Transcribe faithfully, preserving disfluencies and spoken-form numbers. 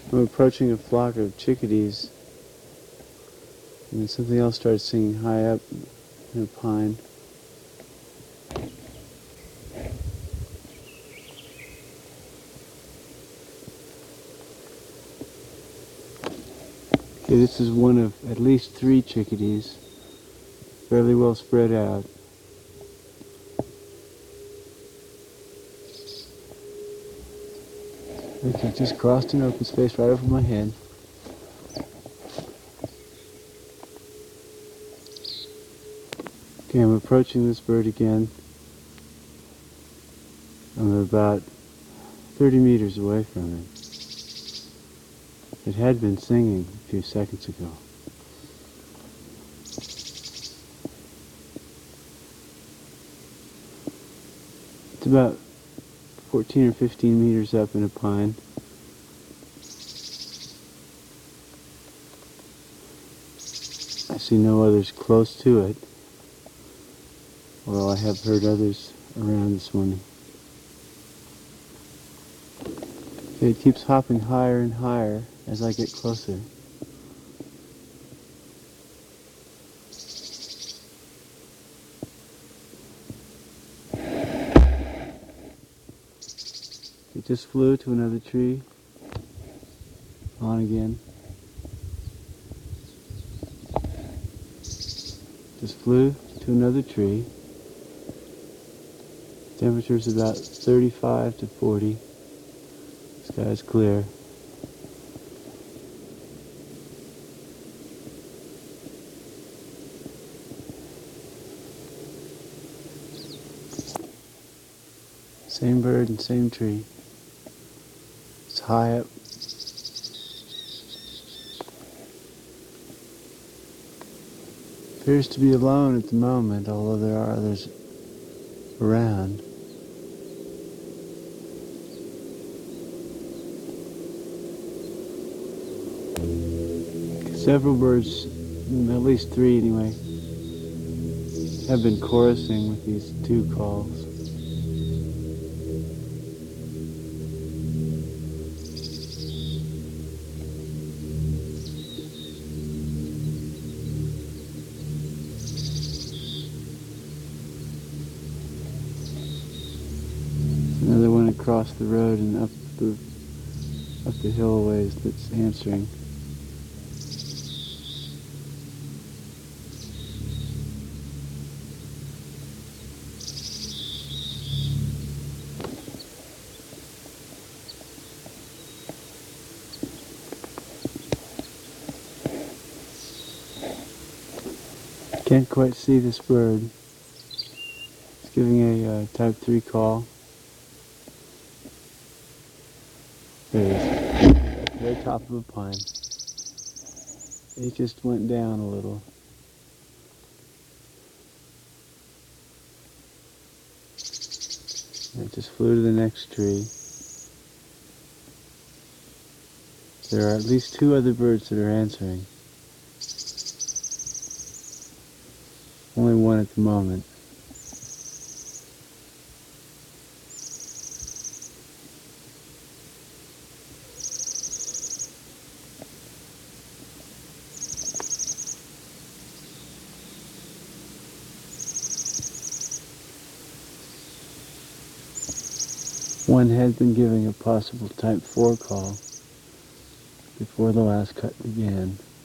I'm approaching a flock of chickadees, and then something else started singing high up in a pine. Okay, this is one of at least three chickadees, fairly well spread out. Okay, just crossed an open space right over my head. Okay, I'm approaching this bird again. I'm about thirty meters away from it. It had been singing a few seconds ago. It's about fourteen or fifteen meters up in a pine. I see no others close to it, although I have heard others around this morning. Okay, it keeps hopping higher and higher as I get closer. It just flew to another tree. On again. Just flew to another tree. Temperature's about thirty-five to forty. Sky's clear. Same bird and same tree. It's high up. Appears to be alone at the moment, although there are others around. Several birds, at least three anyway, have been chorusing with these two calls. Another one across the road and up the up the hill ways that's answering. Can't quite see this bird. It's giving a uh, type three call. There it is. At the very top of a pine. It just went down a little. And it just flew to the next tree. There are at least two other birds that are answering. Only one at the moment. One had been giving a possible type four call before the last cut began.